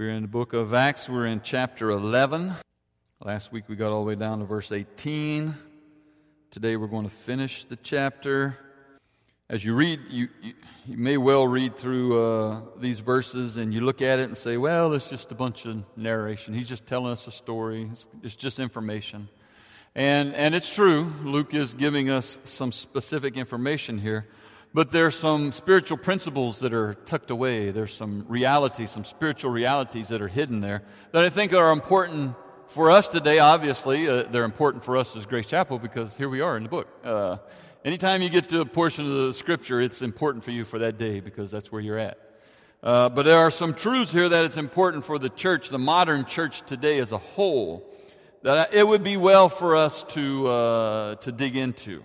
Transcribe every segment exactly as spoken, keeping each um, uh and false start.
We're in the book of Acts. We're in chapter eleven. Last week we got all the way down to verse eighteen. Today we're going to finish the chapter. As you read, you, you, you may well read through uh, these verses and you look at it and say, well, it's just a bunch of narration. He's just telling us a story. It's, it's just information. And, and it's true. Luke is giving us some specific information here. But there's some spiritual principles that are tucked away. There's some realities, some spiritual realities that are hidden there that I think are important for us today. Obviously, uh, they're important for us as Grace Chapel because here we are in the book. Uh, anytime you get to a portion of the Scripture, it's important for you for that day because that's where you're at. Uh, but there are some truths here that it's important for the church, the modern church today as a whole, that it would be well for us to uh, to dig into.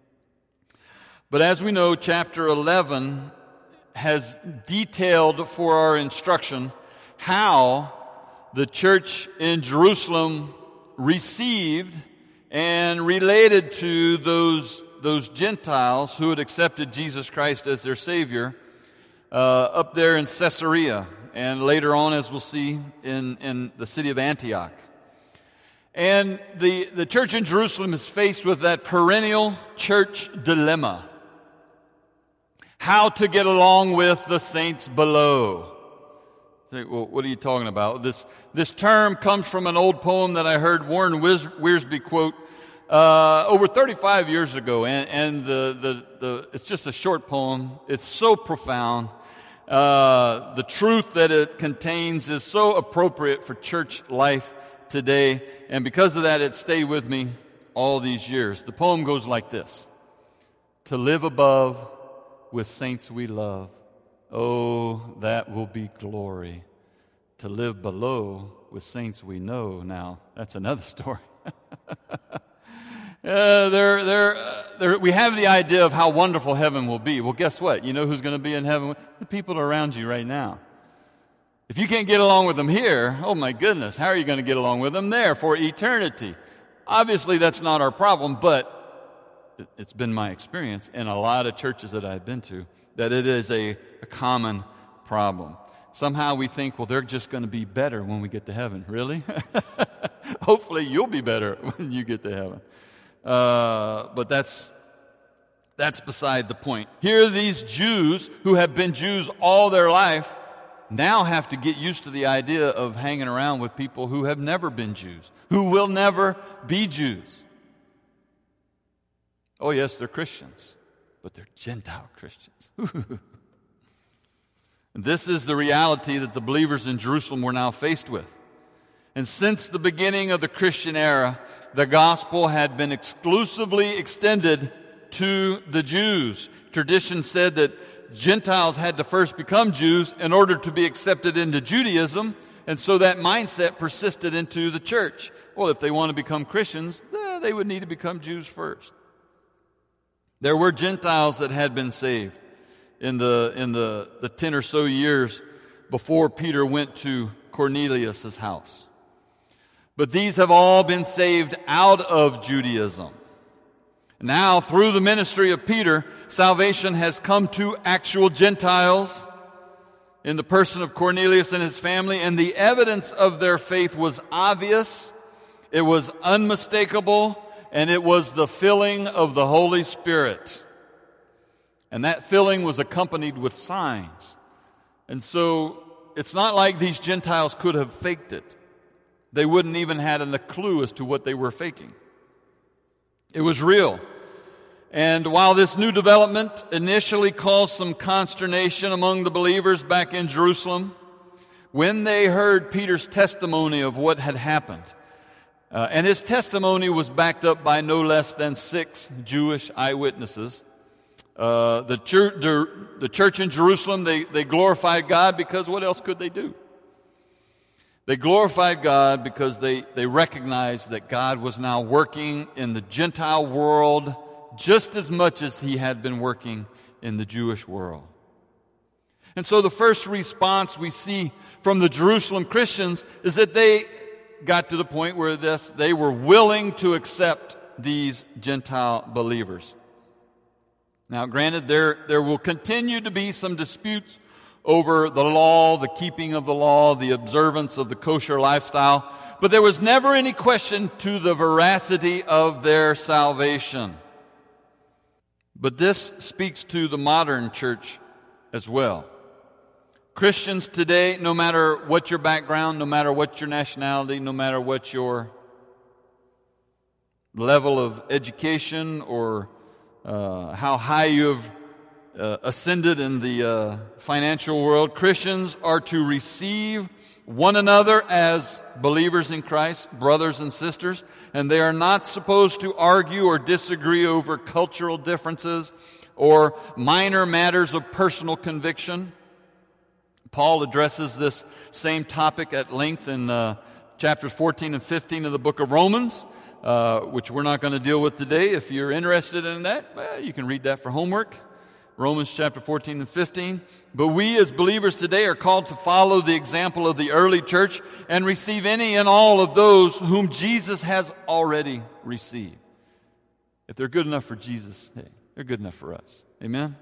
But as we know, chapter eleven has detailed for our instruction how the church in Jerusalem received and related to those, those Gentiles who had accepted Jesus Christ as their Savior uh, up there in Caesarea and later on, as we'll see, in, in the city of Antioch. And the, the church in Jerusalem is faced with that perennial church dilemma. How to get along with the saints below. Well, what are you talking about? This this term comes from an old poem that I heard Warren Wiersbe quote uh, over thirty-five years ago, and, and the, the the it's just a short poem. It's so profound. Uh, the truth that it contains is so appropriate for church life today, and because of that, it stayed with me all these years. The poem goes like this: to live above with saints we love, oh, that will be glory. To live below with saints we know, now, that's another story. uh, there, there, uh, there, we have the idea of how wonderful heaven will be. Well, guess what? You know who's going to be in heaven? The people around you right now. If you can't get along with them here, oh my goodness, how are you going to get along with them there for eternity? Obviously, that's not our problem, but it's been my experience in a lot of churches that I've been to that it is a, a common problem. Somehow we think, well, they're just going to be better when we get to heaven. Really? Hopefully you'll be better when you get to heaven. Uh, but that's that's beside the point. Here these Jews who have been Jews all their life now have to get used to the idea of hanging around with people who have never been Jews, who will never be Jews. Oh, yes, they're Christians, but they're Gentile Christians. This is the reality that the believers in Jerusalem were now faced with. And since the beginning of the Christian era, the gospel had been exclusively extended to the Jews. Tradition said that Gentiles had to first become Jews in order to be accepted into Judaism, and so that mindset persisted into the church. Well, if they want to become Christians, eh, they would need to become Jews first. There were Gentiles that had been saved in the in the, the ten or so years before Peter went to Cornelius' house. But these have all been saved out of Judaism. Now, through the ministry of Peter, salvation has come to actual Gentiles in the person of Cornelius and his family, and the evidence of their faith was obvious, it was unmistakable, and it was the filling of the Holy Spirit. And that filling was accompanied with signs. And so it's not like these Gentiles could have faked it. They wouldn't even have had a clue as to what they were faking. It was real. And while this new development initially caused some consternation among the believers back in Jerusalem, when they heard Peter's testimony of what had happened, Uh, and his testimony was backed up by no less than six Jewish eyewitnesses. Uh, the, church, the, the church in Jerusalem, they, they glorified God because what else could they do? They glorified God because they, they recognized that God was now working in the Gentile world just as much as he had been working in the Jewish world. And so the first response we see from the Jerusalem Christians is that they got to the point where this they were willing to accept these Gentile believers. Now, granted, there, there will continue to be some disputes over the law, the keeping of the law, the observance of the kosher lifestyle, but there was never any question to the veracity of their salvation. But this speaks to the modern church as well. Christians today, no matter what your background, no matter what your nationality, no matter what your level of education or uh, how high you have uh, ascended in the uh, financial world, Christians are to receive one another as believers in Christ, brothers and sisters, and they are not supposed to argue or disagree over cultural differences or minor matters of personal conviction. Paul addresses this same topic at length in uh, chapters fourteen and fifteen of the book of Romans, uh, which we're not going to deal with today. If you're interested in that, well, you can read that for homework. Romans chapter fourteen and fifteen. But we as believers today are called to follow the example of the early church and receive any and all of those whom Jesus has already received. If they're good enough for Jesus, hey, they're good enough for us. Amen?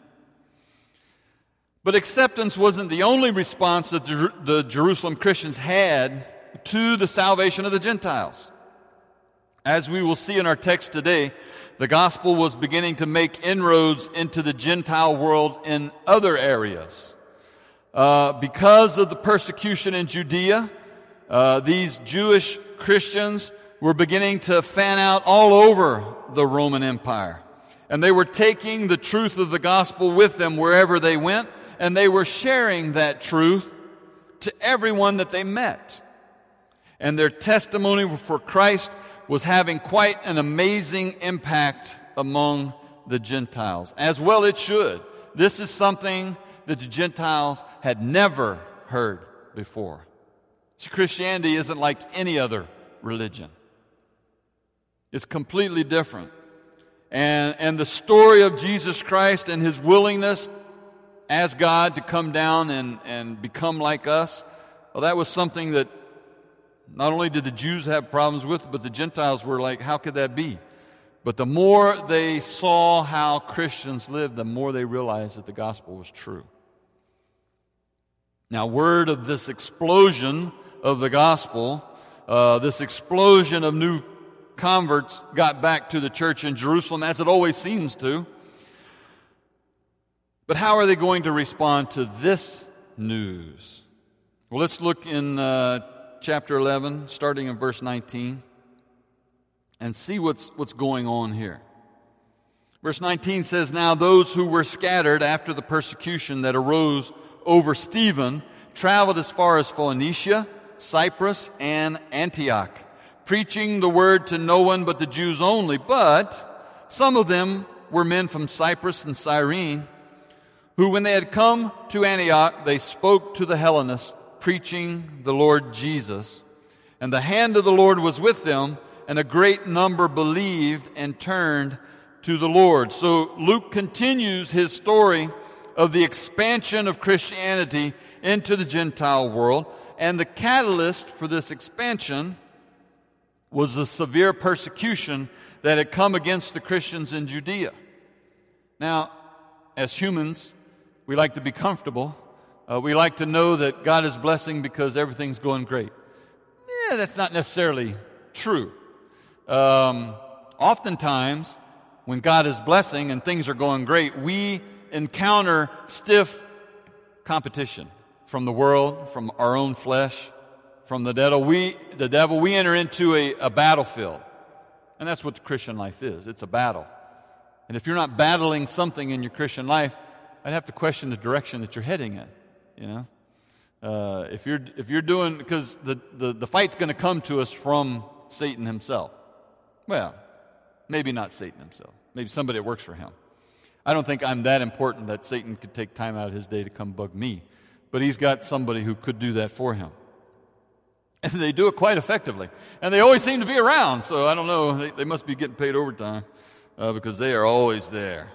But acceptance wasn't the only response that the, the Jerusalem Christians had to the salvation of the Gentiles. As we will see in our text today, the gospel was beginning to make inroads into the Gentile world in other areas. Uh, because of the persecution in Judea, uh, these Jewish Christians were beginning to fan out all over the Roman Empire. And they were taking the truth of the gospel with them wherever they went, and they were sharing that truth to everyone that they met. And their testimony for Christ was having quite an amazing impact among the Gentiles, as well it should. This is something that the Gentiles had never heard before. See, Christianity isn't like any other religion. It's completely different. And, and the story of Jesus Christ and His willingness as God to come down and, and become like us, well, that was something that not only did the Jews have problems with, but the Gentiles were like, how could that be? But the more they saw how Christians lived, the more they realized that the gospel was true. Now, word of this explosion of the gospel, uh, this explosion of new converts got back to the church in Jerusalem, as it always seems to. But how are they going to respond to this news? Well, let's look in uh, chapter eleven, starting in verse nineteen, and see what's what's going on here. Verse nineteen says, "Now those who were scattered after the persecution that arose over Stephen traveled as far as Phoenicia, Cyprus, and Antioch, preaching the word to no one but the Jews only. But some of them were men from Cyprus and Cyrene, who when they had come to Antioch, they spoke to the Hellenists, preaching the Lord Jesus. And the hand of the Lord was with them, and a great number believed and turned to the Lord." So Luke continues his story of the expansion of Christianity into the Gentile world. And the catalyst for this expansion was the severe persecution that had come against the Christians in Judea. Now, as humans, we like to be comfortable. Uh, we like to know that God is blessing because everything's going great. Yeah, that's not necessarily true. Um, oftentimes, when God is blessing and things are going great, we encounter stiff competition from the world, from our own flesh, from the devil. We, the devil, we enter into a, a battlefield. And that's what the Christian life is. It's a battle. And if you're not battling something in your Christian life, I'd have to question the direction that you're heading in. You know, uh, if you're if you're doing, because the, the, the fight's going to come to us from Satan himself. Well, maybe not Satan himself. Maybe somebody that works for him. I don't think I'm that important that Satan could take time out of his day to come bug me. But he's got somebody who could do that for him. And they do it quite effectively. And they always seem to be around. So I don't know, they, they must be getting paid overtime uh, because they are always there.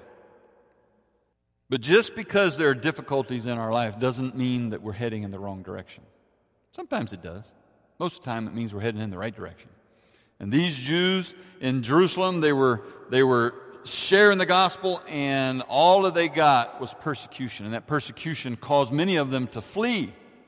But just because there are difficulties in our life doesn't mean that we're heading in the wrong direction. Sometimes it does. Most of the time it means we're heading in the right direction. And these Jews in Jerusalem, they were they were sharing the gospel, and all that they got was persecution. And that persecution caused many of them to flee.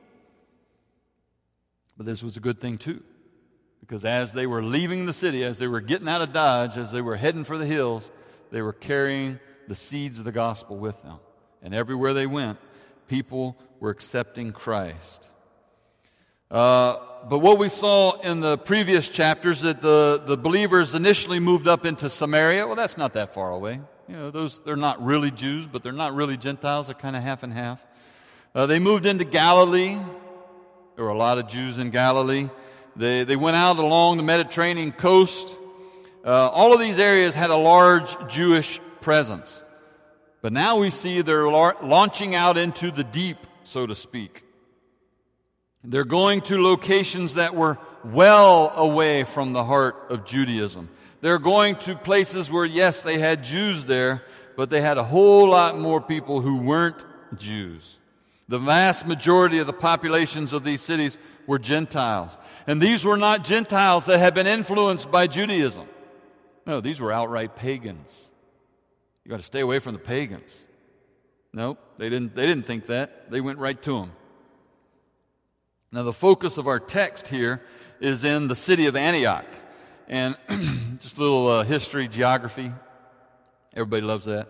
But this was a good thing too, because as they were leaving the city, as they were getting out of Dodge, as they were heading for the hills, they were carrying the seeds of the gospel with them. And everywhere they went, people were accepting Christ. Uh, but what we saw in the previous chapters, that the, the believers initially moved up into Samaria. Well, that's not that far away. You know, those they're not really Jews, but they're not really Gentiles. They're kind of half and half. Uh, they moved into Galilee. There were a lot of Jews in Galilee. They they went out along the Mediterranean coast. Uh, all of these areas had a large Jewish presence. But now we see they're la- launching out into the deep, so to speak. They're going to locations that were well away from the heart of Judaism. They're going to places where, yes, they had Jews there, but they had a whole lot more people who weren't Jews. The vast majority of the populations of these cities were Gentiles. And these were not Gentiles that had been influenced by Judaism. No, these were outright pagans. You got to stay away from the pagans. No, they didn't, they didn't think that. They went right to them. Now, the focus of our text here is in the city of Antioch. And just a little uh, history, geography. Everybody loves that.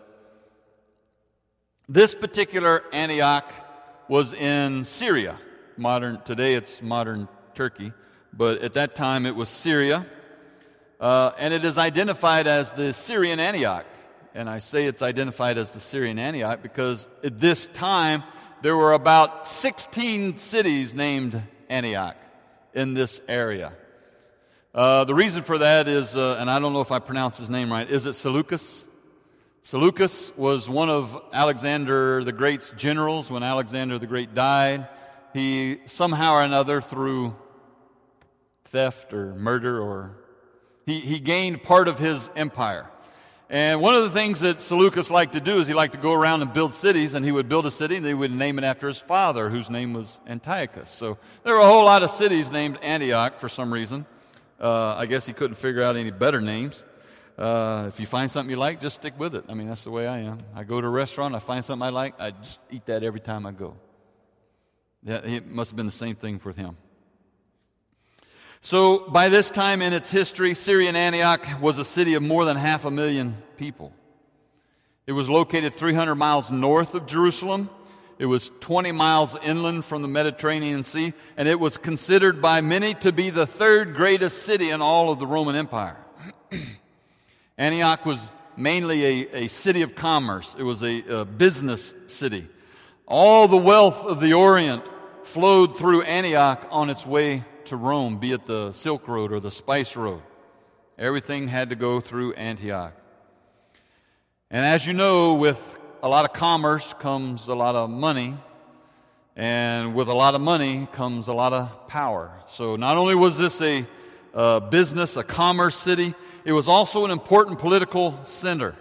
This particular Antioch was in Syria. Modern, today it's modern Turkey. But at that time it was Syria. Uh, and it is identified as the Syrian Antioch. And I say it's identified as the Syrian Antioch because at this time there were about sixteen cities named Antioch in this area. Uh, the reason for that is, uh, and I don't know if I pronounce his name right, is it Seleucus? Seleucus was one of Alexander the Great's generals. When Alexander the Great died, he somehow or another, through theft or murder, or he, he gained part of his empire. And one of the things that Seleucus liked to do is he liked to go around and build cities, and he would build a city and they would name it after his father, whose name was Antiochus. So there were a whole lot of cities named Antioch for some reason. Uh, I guess he couldn't figure out any better names. Uh, if you find something you like, just stick with it. I mean, that's the way I am. I go to a restaurant, I find something I like, I just eat that every time I go. Yeah, it must have been the same thing for him. So by this time in its history, Syrian Antioch was a city of more than half a million people. It was located three hundred miles north of Jerusalem. It was twenty miles inland from the Mediterranean Sea, and it was considered by many to be the third greatest city in all of the Roman Empire. Antioch was mainly a, a city of commerce. It was a, a business city. All the wealth of the Orient flowed through Antioch on its way to Rome, be it the Silk Road or the Spice Road. Everything had to go through Antioch. And as you know, with a lot of commerce comes a lot of money, and with a lot of money comes a lot of power. So not only was this a uh, business, a commerce city, it was also an important political center.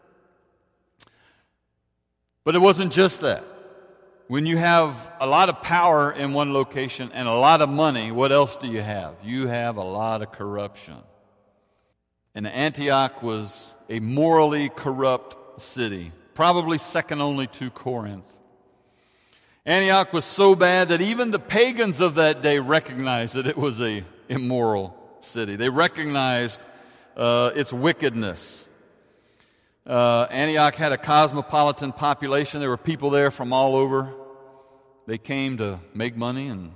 But it wasn't just that. When you have a lot of power in one location and a lot of money, what else do you have? You have a lot of corruption. And Antioch was a morally corrupt city, probably second only to Corinth. Antioch was so bad that even the pagans of that day recognized that it was a immoral city. They recognized uh, its wickedness. Uh, Antioch had a cosmopolitan population. There were people there from all over. They came to make money, and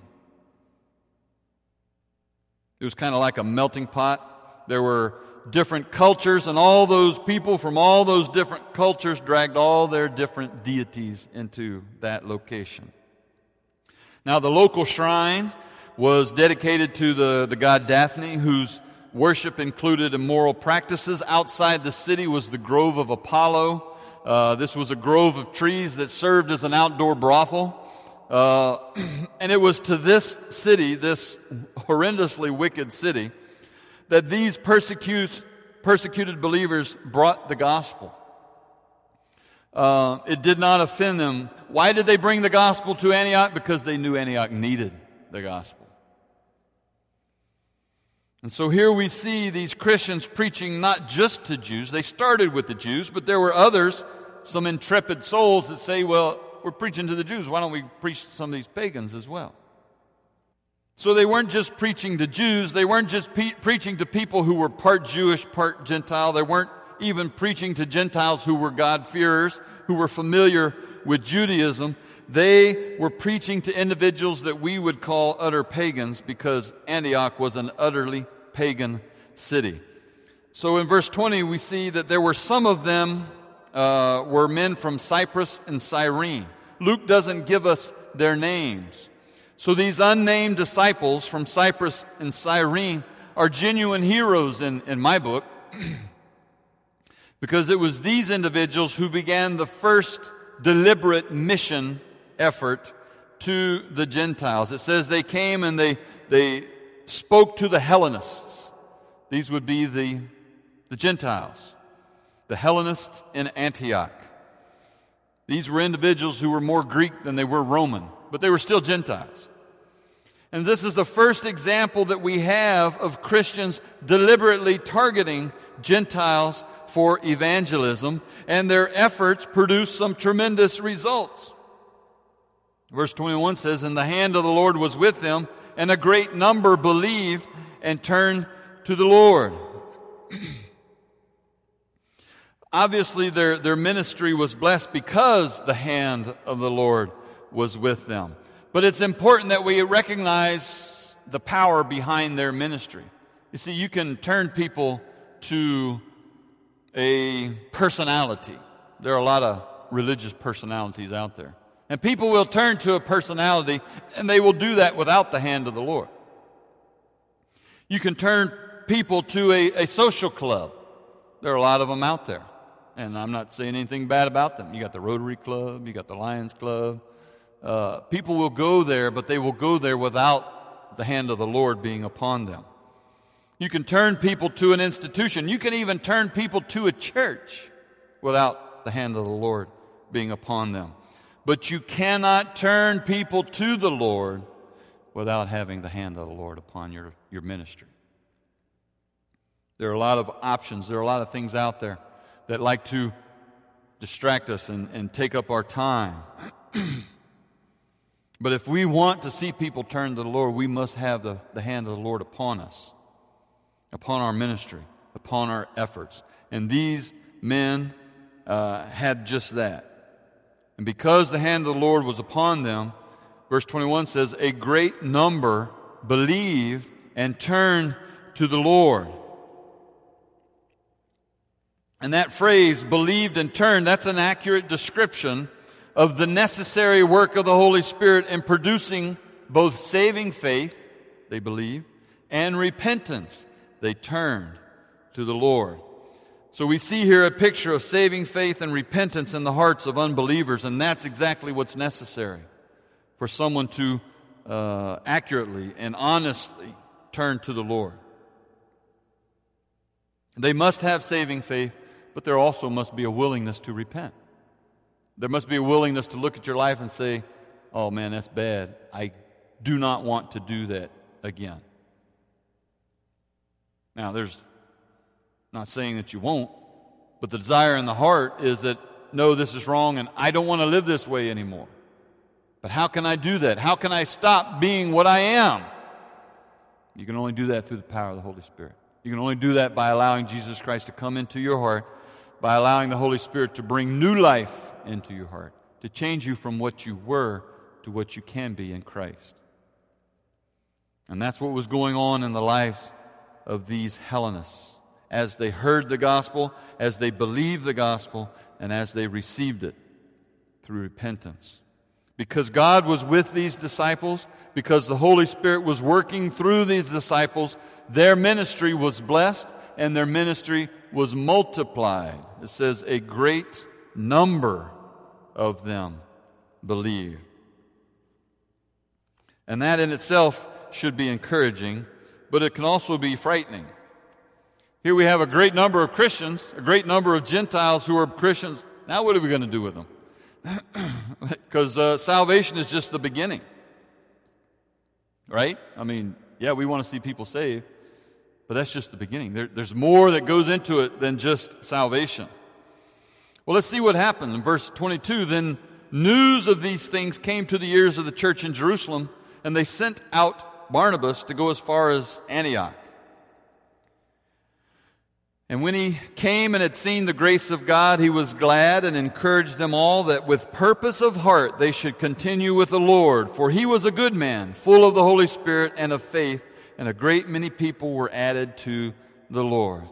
it was kind of like a melting pot. There were different cultures, and all those people from all those different cultures dragged all their different deities into that location. Now, the local shrine was dedicated to the, the god Daphne, whose worship included immoral practices. Outside the city was the Grove of Apollo. Uh, this was a grove of trees that served as an outdoor brothel. Uh, and it was to this city, this horrendously wicked city, that these persecute, persecuted believers brought the gospel. Uh, it did not offend them. Why did they bring the gospel to Antioch? Because they knew Antioch needed the gospel. And so here we see these Christians preaching not just to Jews. They started with the Jews, but there were others, some intrepid souls that say, well, we're preaching to the Jews. Why don't we preach to some of these pagans as well? So they weren't just preaching to Jews. They weren't just pe- preaching to people who were part Jewish, part Gentile. They weren't even preaching to Gentiles who were God-fearers, who were familiar with Judaism. They were preaching to individuals that we would call utter pagans, because Antioch was an utterly pagan city. So in verse twenty, we see that there were some of them uh, were men from Cyprus and Cyrene. Luke doesn't give us their names. So these unnamed disciples from Cyprus and Cyrene are genuine heroes in, in my book, because it was these individuals who began the first deliberate mission effort to the Gentiles. It says they came and they they spoke to the Hellenists. These would be the, the Gentiles, the Hellenists in Antioch. These were individuals who were more Greek than they were Roman, but they were still Gentiles. And this is the first example that we have of Christians deliberately targeting Gentiles for evangelism, and their efforts produced some tremendous results. Verse twenty-one says, "And the hand of the Lord was with them, and a great number believed and turned to the Lord." Obviously, their, their ministry was blessed because the hand of the Lord was with them. But it's important that we recognize the power behind their ministry. You see, you can turn people to a personality. There are a lot of religious personalities out there. And people will turn to a personality, and they will do that without the hand of the Lord. You can turn people to a, a social club. There are a lot of them out there. And I'm not saying anything bad about them. You got the Rotary Club, you got the Lions Club. Uh, people will go there, but they will go there without the hand of the Lord being upon them. You can turn people to an institution. You can even turn people to a church without the hand of the Lord being upon them. But you cannot turn people to the Lord without having the hand of the Lord upon your, your ministry. There are a lot of options. There are a lot of things out there that like to distract us and, and take up our time. But if we want to see people turn to the Lord, we must have the, the hand of the Lord upon us, upon our ministry, upon our efforts. And these men uh, had just that. And because the hand of the Lord was upon them, verse twenty-one says, a great number believed and turned to the Lord. And that phrase, believed and turned, that's an accurate description of the necessary work of the Holy Spirit in producing both saving faith, they believed, and repentance. They turned to the Lord. So we see here a picture of saving faith and repentance in the hearts of unbelievers, and that's exactly what's necessary for someone to uh, accurately and honestly turn to the Lord. They must have saving faith, but there also must be a willingness to repent. There must be a willingness to look at your life and say, oh man, that's bad. I do not want to do that again. Now, there's not saying that you won't, but the desire in the heart is that, no, this is wrong and I don't want to live this way anymore. But how can I do that? How can I stop being what I am? You can only do that through the power of the Holy Spirit. You can only do that by allowing Jesus Christ to come into your heart, by allowing the Holy Spirit to bring new life into your heart, to change you from what you were to what you can be in Christ. And that's what was going on in the lives of these Hellenists as they heard the gospel, as they believed the gospel, and as they received it through repentance. Because God was with these disciples, because the Holy Spirit was working through these disciples, their ministry was blessed and their ministry was multiplied. It says a great number of them believed. And that in itself should be encouraging, but it can also be frightening. Here we have a great number of Christians, a great number of Gentiles who are Christians. Now what are we going to do with them? Because uh, salvation is just the beginning. Right? I mean, yeah, we want to see people saved, But that's just the beginning. There, there's more that goes into it than just salvation. Well, let's see what happened. In verse twenty-two, then news of these things came to the ears of the church in Jerusalem, and they sent out Barnabas to go as far as Antioch. And when he came and had seen the grace of God, he was glad and encouraged them all that with purpose of heart they should continue with the Lord. For he was a good man, full of the Holy Spirit and of faith, and a great many people were added to the Lord.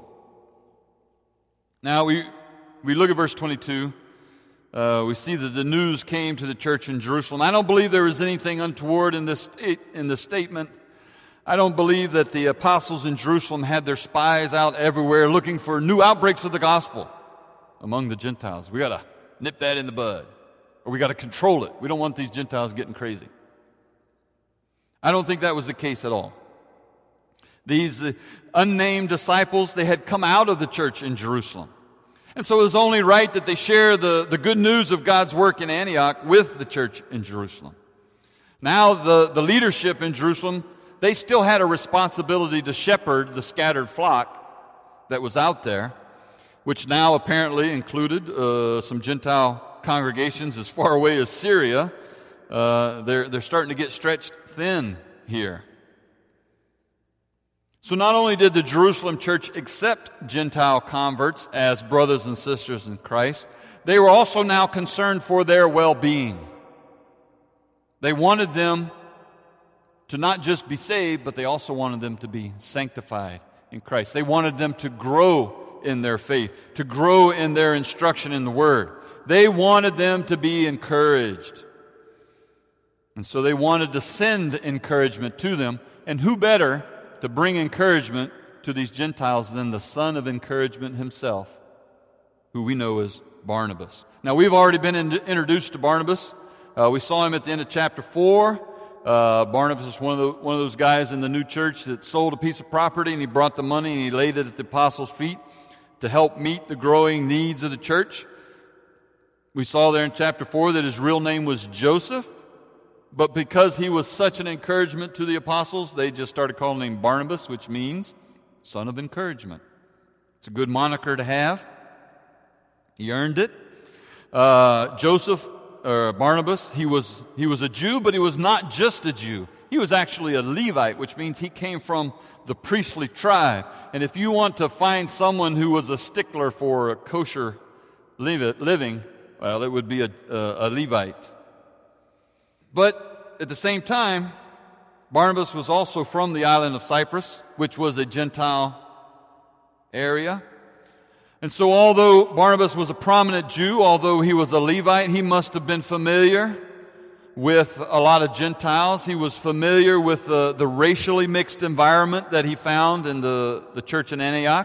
Now we we look at verse twenty-two. Uh, we see that the news came to the church in Jerusalem. I don't believe there was anything untoward in this in this statement. I don't believe that the apostles in Jerusalem had their spies out everywhere looking for new outbreaks of the gospel among the Gentiles. We got to nip that in the bud, or we got to control it. We don't want these Gentiles getting crazy. I don't think that was the case at all. These uh, unnamed disciples, they had come out of the church in Jerusalem. And so it was only right that they share the, the good news of God's work in Antioch with the church in Jerusalem. Now the, the leadership in Jerusalem, they still had a responsibility to shepherd the scattered flock that was out there, which now apparently included uh, some Gentile congregations as far away as Syria. Uh, they're, they're starting to get stretched thin here. So not only did the Jerusalem church accept Gentile converts as brothers and sisters in Christ, they were also now concerned for their well-being. They wanted them to not just be saved, but they also wanted them to be sanctified in Christ. They wanted them to grow in their faith, to grow in their instruction in the Word. They wanted them to be encouraged. And so they wanted to send encouragement to them. And who better to bring encouragement to these Gentiles than the son of encouragement himself, who we know as Barnabas. Now, we've already been in, introduced to Barnabas. Uh, we saw him at the end of chapter four. Uh, Barnabas is one of, the, one of those guys in the new church that sold a piece of property, and he brought the money and he laid it at the apostles' feet to help meet the growing needs of the church. We saw there in chapter four that his real name was Joseph, but because he was such an encouragement to the apostles, they just started calling him Barnabas, which means son of encouragement. It's a good moniker to have. He earned it. Uh, Joseph, or Barnabas, he was he was a Jew, but he was not just a Jew. He was actually a Levite, which means he came from the priestly tribe. And if you want to find someone who was a stickler for a kosher living, well, it would be a, a, a Levite. But at the same time, Barnabas was also from the island of Cyprus, which was a Gentile area. And so although Barnabas was a prominent Jew, although he was a Levite, he must have been familiar with a lot of Gentiles. He was familiar with the, the racially mixed environment that he found in the, the church in Antioch.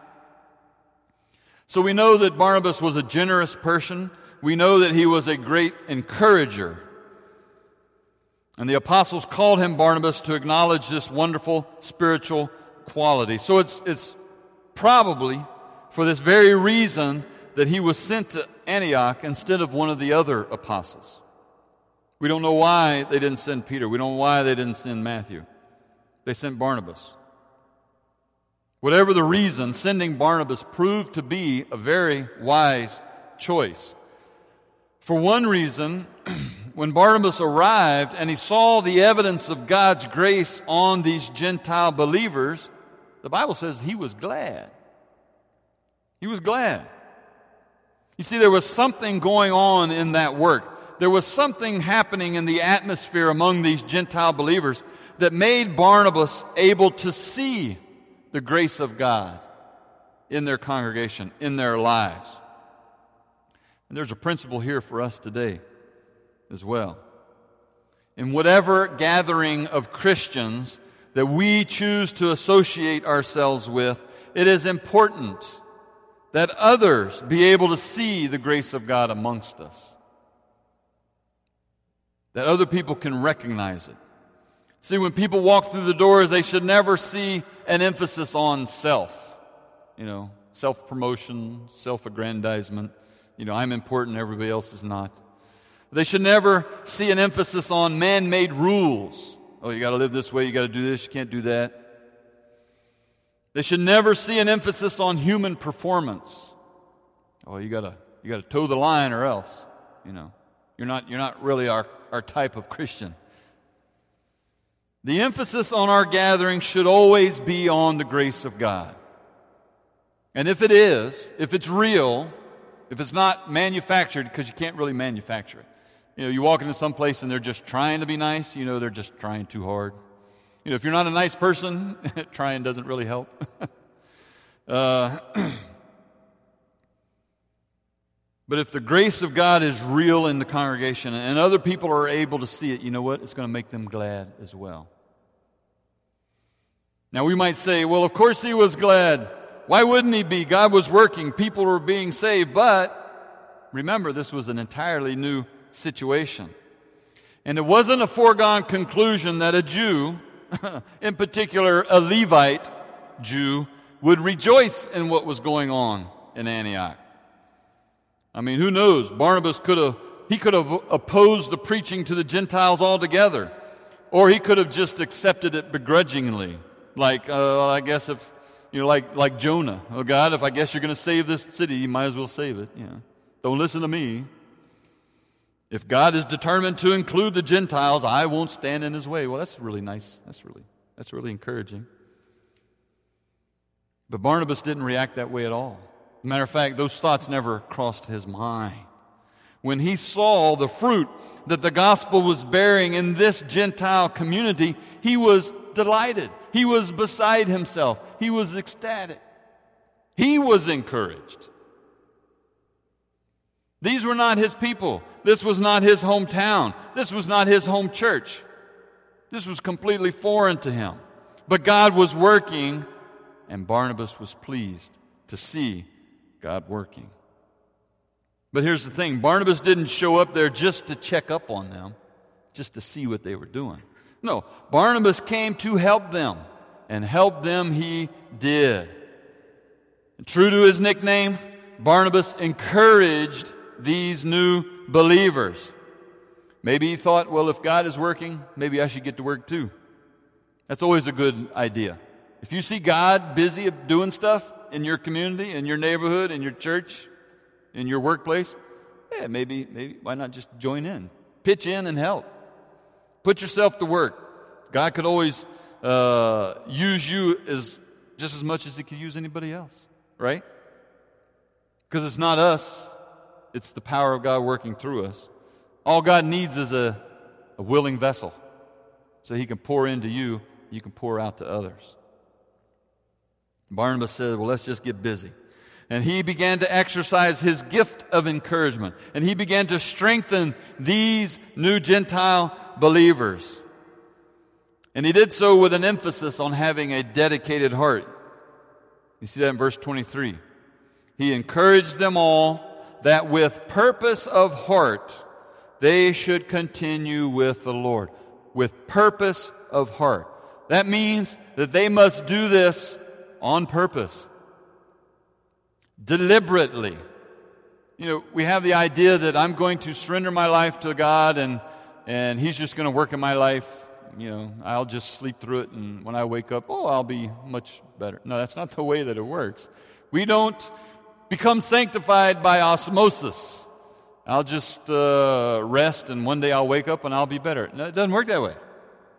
So we know that Barnabas was a generous person. We know that he was a great encourager. And the apostles called him Barnabas to acknowledge this wonderful spiritual quality. So it's it's probably for this very reason that he was sent to Antioch instead of one of the other apostles. We don't know why they didn't send Peter. We don't know why they didn't send Matthew. They sent Barnabas. Whatever the reason, sending Barnabas proved to be a very wise choice. For one reason, when Barnabas arrived and he saw the evidence of God's grace on these Gentile believers, the Bible says he was glad. He was glad. You see, there was something going on in that work. There was something happening in the atmosphere among these Gentile believers that made Barnabas able to see the grace of God in their congregation, in their lives. And there's a principle here for us today as well. In whatever gathering of Christians that we choose to associate ourselves with, it is important that others be able to see the grace of God amongst us. That other people can recognize it. See, when people walk through the doors, they should never see an emphasis on self. You know, self-promotion, self-aggrandizement. You know, I'm important, everybody else is not. They should never see an emphasis on man-made rules. Oh, you got to live this way, you got to do this, you can't do that. They should never see an emphasis on human performance. Oh, you gotta you gotta toe the line or else, you know. You're not you're not really our, our type of Christian. The emphasis on our gathering should always be on the grace of God. And if it is, if it's real, if it's not manufactured, because you can't really manufacture it. You know, you walk into some place and they're just trying to be nice, you know, they're just trying too hard. You know, if you're not a nice person, trying doesn't really help. uh, but if the grace of God is real in the congregation and other people are able to see it, you know what? It's going to make them glad as well. Now we might say, well, of course he was glad. Why wouldn't he be? God was working. People were being saved. But remember, this was an entirely new situation. And it wasn't a foregone conclusion that a Jew, in particular a Levite Jew, would rejoice in what was going on in Antioch. I mean, who knows? Barnabas could have, he could have opposed the preaching to the Gentiles altogether. Or he could have just accepted it begrudgingly. Like, uh, I guess if, you know, like like Jonah. Oh, God, if I guess you're going to save this city, you might as well save it. You know, don't listen to me. If God is determined to include the Gentiles, I won't stand in his way. Well, that's really nice. That's really, that's really encouraging. But Barnabas didn't react that way at all. Matter of fact, those thoughts never crossed his mind. When he saw the fruit that the gospel was bearing in this Gentile community, he was delighted. He was beside himself. He was ecstatic. He was encouraged. These were not his people. This was not his hometown. This was not his home church. This was completely foreign to him. But God was working, and Barnabas was pleased to see God working. But here's the thing. Barnabas didn't show up there just to check up on them, just to see what they were doing. No, Barnabas came to help them, and help them he did. And true to his nickname, Barnabas encouraged these new believers. Maybe he thought, well, if God is working, maybe I should get to work too. That's always a good idea. If you see God busy doing stuff in your community, in your neighborhood, in your church, in your workplace, yeah, maybe, maybe why not just join in? Pitch in and help. Put yourself to work. God could always uh, use you as just as much as he could use anybody else, right? Because it's not us. It's the power of God working through us. All God needs is a, a willing vessel so he can pour into you, you can pour out to others. Barnabas said, well, let's just get busy. And he began to exercise his gift of encouragement. And he began to strengthen these new Gentile believers. And he did so with an emphasis on having a dedicated heart. You see that in verse twenty-three. He encouraged them all that with purpose of heart they should continue with the Lord. With purpose of heart. That means that they must do this on purpose. Deliberately. You know, we have the idea that I'm going to surrender my life to God and and he's just going to work in my life. You know, I'll just sleep through it, and when I wake up, oh, I'll be much better. No, that's not the way that it works. We don't become sanctified by osmosis. I'll just uh, rest, and one day I'll wake up and I'll be better. No, it doesn't work that way.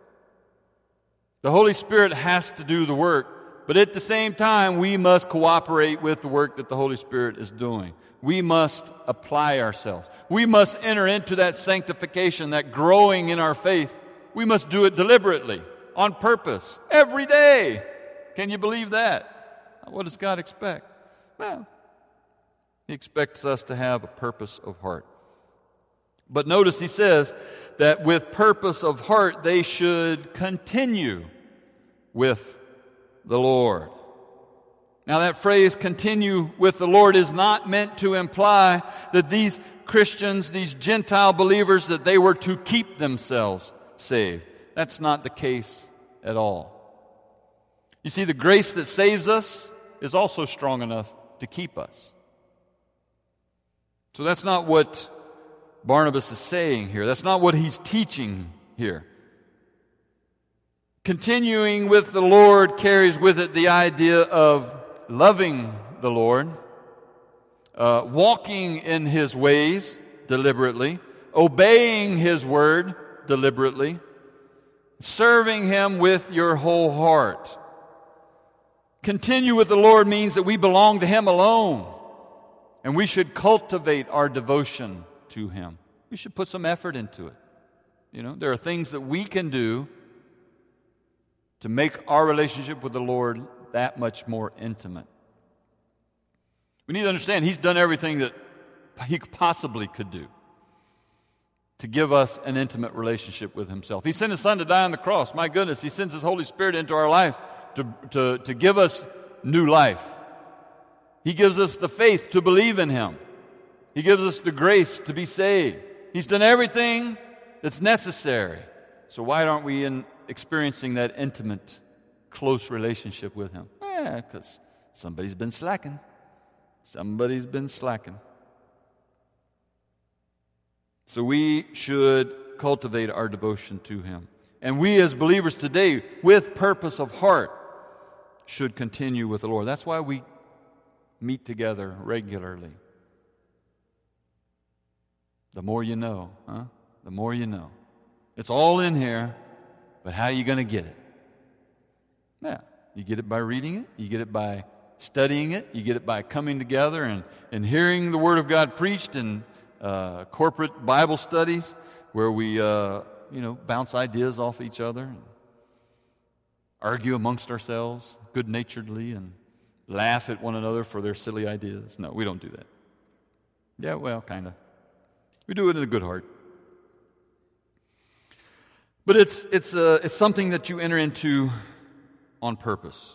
The Holy Spirit has to do the work, but at the same time, we must cooperate with the work that the Holy Spirit is doing. We must apply ourselves. We must enter into that sanctification, that growing in our faith. We must do it deliberately, on purpose, every day. Can you believe that? What does God expect? Well, He expects us to have a purpose of heart. But notice he says that with purpose of heart, they should continue with the Lord. Now that phrase, continue with the Lord, is not meant to imply that these Christians, these Gentile believers, that they were to keep themselves saved. That's not the case at all. You see, the grace that saves us is also strong enough to keep us. So that's not what Barnabas is saying here. That's not what he's teaching here. Continuing with the Lord carries with it the idea of loving the Lord, uh, walking in His ways deliberately, obeying His word deliberately, serving Him with your whole heart. Continue with the Lord means that we belong to Him alone, and we should cultivate our devotion to Him. We should put some effort into it. You know, there are things that we can do to make our relationship with the Lord that much more intimate. We need to understand He's done everything that He possibly could do to give us an intimate relationship with Himself. He sent His Son to die on the cross. My goodness, He sends His Holy Spirit into our life to, to, to give us new life. He gives us the faith to believe in Him. He gives us the grace to be saved. He's done everything that's necessary. So why aren't we in experiencing that intimate, close relationship with Him? Yeah, because somebody's been slacking. Somebody's been slacking. So we should cultivate our devotion to Him. And we as believers today, with purpose of heart, should continue with the Lord. That's why we meet together regularly. The more you know, huh? The more you know. It's all in here, but how are you going to get it? Yeah, you get it by reading it. You get it by studying it. You get it by coming together and, and hearing the Word of God preached in uh, corporate Bible studies where we, uh, you know, bounce ideas off each other and argue amongst ourselves good-naturedly and laugh at one another for their silly ideas. No, we don't do that. Yeah, well, kind of. We do it in a good heart. But it's it's uh, it's something that you enter into on purpose.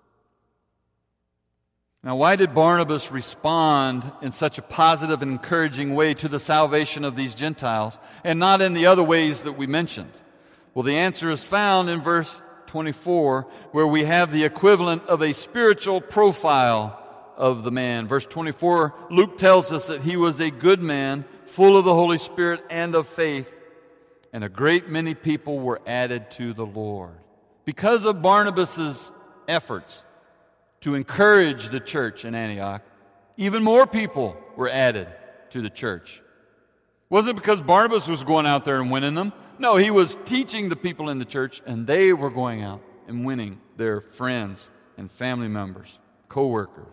Now, why did Barnabas respond in such a positive and encouraging way to the salvation of these Gentiles and not in the other ways that we mentioned? Well, the answer is found in verse twenty-four, where we have the equivalent of a spiritual profile of the man. Verse twenty-four, Luke tells us that he was a good man, full of the Holy Spirit and of faith, and a great many people were added to the Lord. Because of Barnabas' efforts to encourage the church in Antioch, even more people were added to the church. It wasn't because Barnabas was going out there and winning them. No, he was teaching the people in the church, and they were going out and winning their friends and family members, co-workers.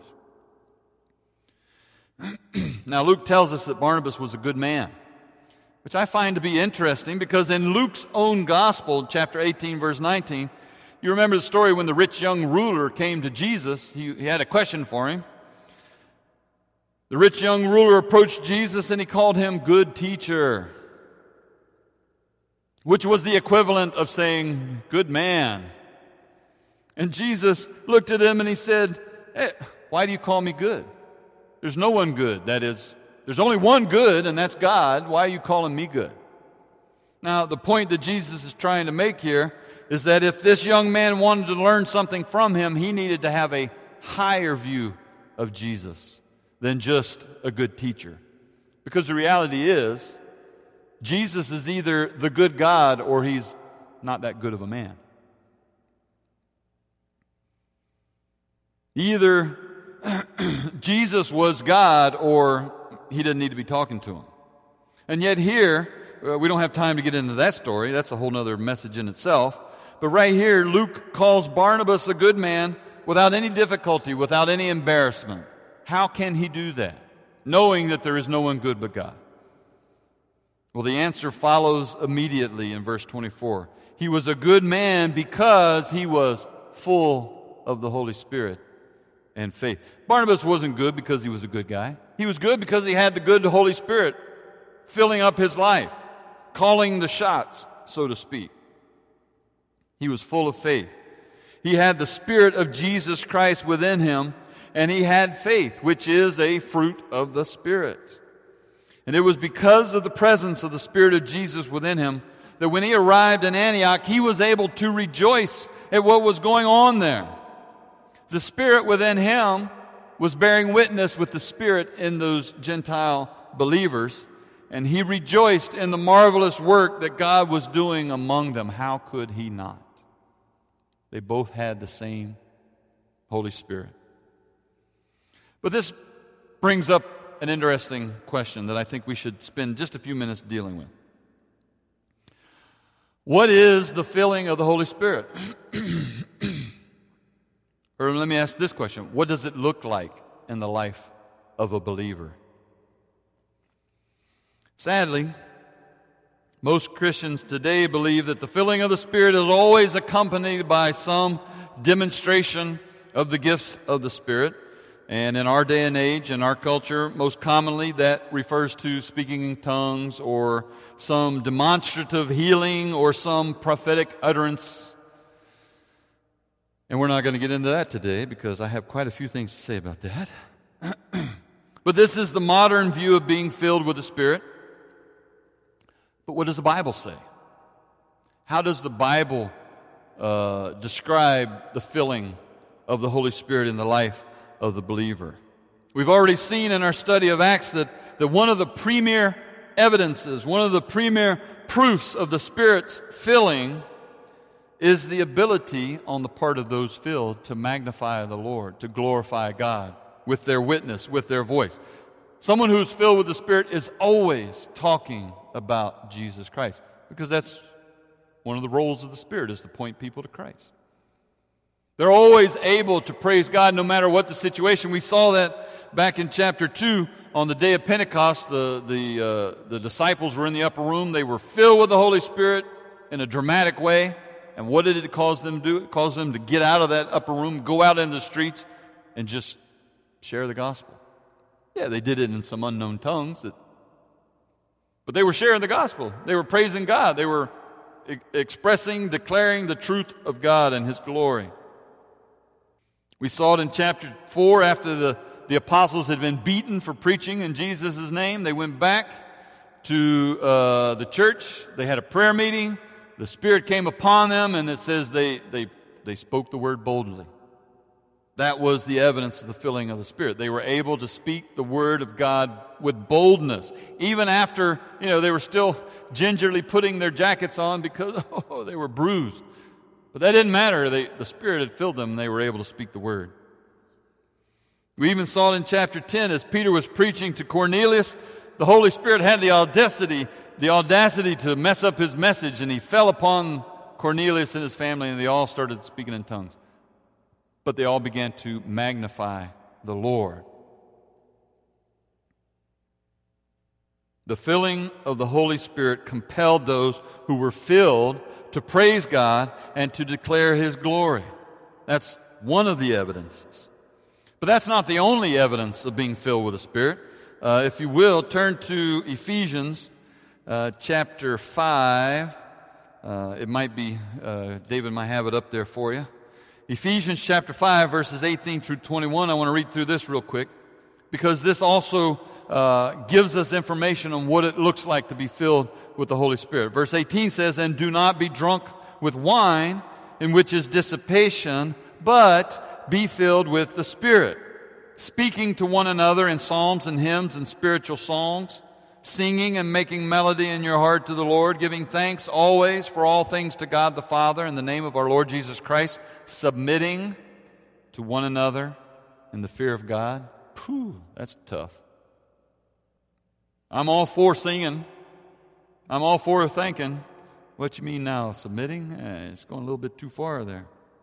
Now, Luke tells us that Barnabas was a good man, which I find to be interesting because in Luke's own gospel, chapter eighteen, verse nineteen, you remember the story when the rich young ruler came to Jesus. He, he had a question for him. The rich young ruler approached Jesus and he called him good teacher, which was the equivalent of saying good man. And Jesus looked at him and he said, hey, why do you call me good? There's no one good. That is, there's only one good, and that's God. Why are you calling me good? Now, the point that Jesus is trying to make here is that if this young man wanted to learn something from him, he needed to have a higher view of Jesus than just a good teacher. Because the reality is, Jesus is either the good God or he's not that good of a man. Either Jesus was God or he didn't need to be talking to him. And yet here, uh, we don't have time to get into that story. That's a whole other message in itself. But right here, Luke calls Barnabas a good man without any difficulty, without any embarrassment. How can he do that, knowing that there is no one good but God? Well, the answer follows immediately in verse twenty-four. He was a good man because he was full of the Holy Spirit and faith. Barnabas wasn't good because he was a good guy. He was good because he had the good Holy Spirit filling up his life, calling the shots, so to speak. He was full of faith. He had the Spirit of Jesus Christ within him, and he had faith, which is a fruit of the Spirit. And it was because of the presence of the Spirit of Jesus within him that when he arrived in Antioch, he was able to rejoice at what was going on there. The Spirit within him was bearing witness with the Spirit in those Gentile believers, and he rejoiced in the marvelous work that God was doing among them. How could he not? They both had the same Holy Spirit. But this brings up an interesting question that I think we should spend just a few minutes dealing with. What is the filling of the Holy Spirit? Or let me ask this question. What does it look like in the life of a believer? Sadly, most Christians today believe that the filling of the Spirit is always accompanied by some demonstration of the gifts of the Spirit. And in our day and age, in our culture, most commonly that refers to speaking in tongues or some demonstrative healing or some prophetic utterance. And we're not going to get into that today because I have quite a few things to say about that. But this is the modern view of being filled with the Spirit. But what does the Bible say? How does the Bible uh, describe the filling of the Holy Spirit in the life of the believer? We've already seen in our study of Acts that, that one of the premier evidences, one of the premier proofs of the Spirit's filling is the ability on the part of those filled to magnify the Lord, to glorify God with their witness, with their voice. Someone who's filled with the Spirit is always talking about Jesus Christ, because that's one of the roles of the Spirit, is to point people to Christ. They're always able to praise God no matter what the situation. We saw that back in chapter two on the day of Pentecost. The, the, uh, the disciples were in the upper room. They were filled with the Holy Spirit in a dramatic way. And what did it cause them to do? It caused them to get out of that upper room, go out into the streets, and just share the gospel. Yeah, they did it in some unknown tongues, that, but they were sharing the gospel. They were praising God. They were e- expressing, declaring the truth of God and His glory. We saw it in chapter four after the, the apostles had been beaten for preaching in Jesus' name. They went back to uh, the church. They had a prayer meeting. The Spirit came upon them, and it says they, they, they spoke the word boldly. That was the evidence of the filling of the Spirit. They were able to speak the word of God with boldness, even after, you know, they were still gingerly putting their jackets on because oh, they were bruised. But that didn't matter. They, the Spirit had filled them, and they were able to speak the word. We even saw it in chapter ten as Peter was preaching to Cornelius. The Holy Spirit had the audacity, the audacity to mess up his message, and he fell upon Cornelius and his family, and they all started speaking in tongues. But they all began to magnify the Lord. The filling of the Holy Spirit compelled those who were filled to praise God and to declare His glory. That's one of the evidences. But that's not the only evidence of being filled with the Spirit. Uh, if you will, turn to Ephesians uh, chapter five. Uh, it might be, uh, David might have it up there for you. Ephesians chapter five, verses eighteen through twenty-one. I want to read through this real quick, because this also uh, gives us information on what it looks like to be filled with the Holy Spirit. Verse eighteen says, "And do not be drunk with wine, in which is dissipation, but be filled with the Spirit, speaking to one another in psalms and hymns and spiritual songs, singing and making melody in your heart to the Lord, giving thanks always for all things to God the Father in the name of our Lord Jesus Christ, submitting to one another in the fear of God." Whew, that's tough. I'm all for singing. I'm all for thanking. What you mean now? Submitting? Eh, it's going a little bit too far there.